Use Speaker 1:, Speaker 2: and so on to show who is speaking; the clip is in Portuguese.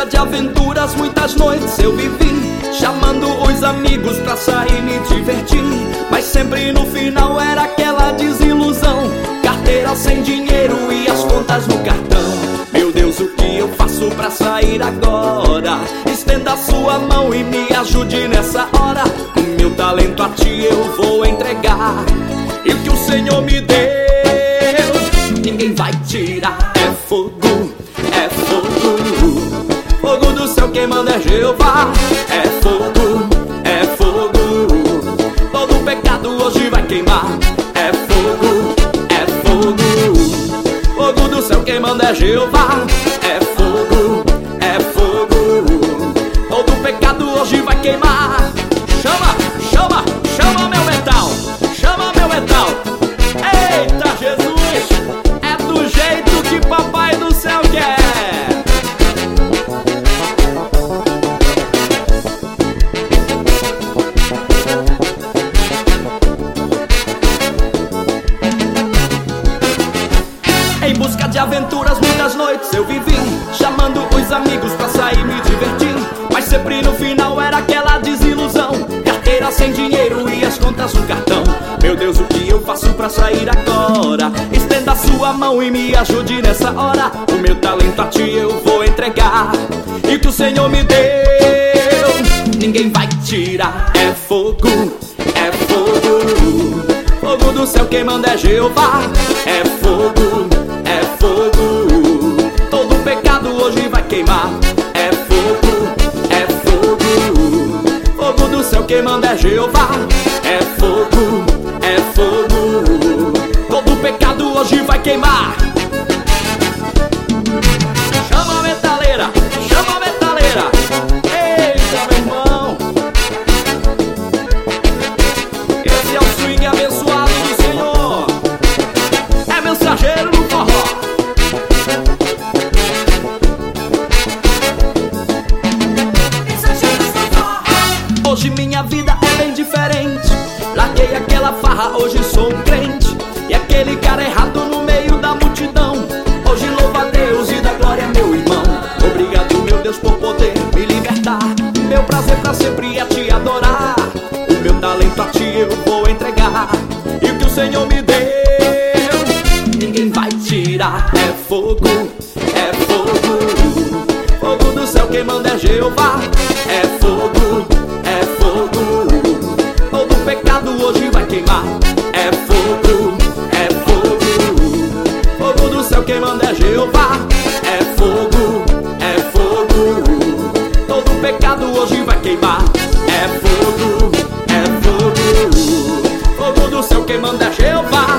Speaker 1: busca de aventuras muitas noites eu vivi, chamando os amigos pra sair me divertir. Mas sempre no final era aquela desilusão, carteira sem dinheiro e as contas no cartão. Meu Deus, o que eu faço pra sair agora? Estenda a sua mão e me ajude nessa hora. O meu talento a ti eu vou entregar, e o que o Senhor me deu ninguém vai tirar. É fogo, é fogo, fogo do céu, quem manda é Jeová. É fogo, é fogo, todo pecado hoje vai queimar. É fogo, é fogo, fogo do céu, quem manda é Jeová. É fogo, todo pecado hoje vai queimar. Chama, chama, chama meu metal, chama meu metal. Eita Jesus, é do jeito que papai do céu quer. Em busca de aventuras muitas noites eu vivi, chamando os amigos pra sair me divertir. Mas sempre no final era aquela desilusão, carteira sem dinheiro e as contas no cartão. Meu Deus, o que eu faço pra sair agora? Estenda a sua mão e me ajude nessa hora. O meu talento a ti eu vou entregar, e o que o Senhor me deu ninguém vai tirar. É fogo, é fogo, fogo do céu, quem manda é Jeová. É fogo, é fogo, todo pecado hoje vai queimar. É fogo, é fogo, fogo do céu, quem manda é Jeová. É fogo, é fogo, todo pecado hoje vai queimar. Chama a metaleira, chama a metaleira. Eita, meu irmão, esse é o swing abençoado do Senhor. É mensageiro no forró. Hoje minha vida é bem diferente, larguei aquela farra, hoje sou um crente. E aquele cara errado no meio da multidão, hoje louva a Deus e dá glória, meu irmão. Obrigado, meu Deus, por poder me libertar. Meu prazer pra sempre é te adorar. O meu talento a ti eu vou entregar, e o que o Senhor me deu ninguém vai tirar. É fogo, é fogo, fogo do céu, quem manda é Jeová. É fogo, é fogo, todo pecado hoje vai queimar. É fogo, é fogo, fogo do céu, quem manda é Jeová. É fogo, todo pecado hoje vai queimar. É fogo, fogo do céu, quem manda é Jeová.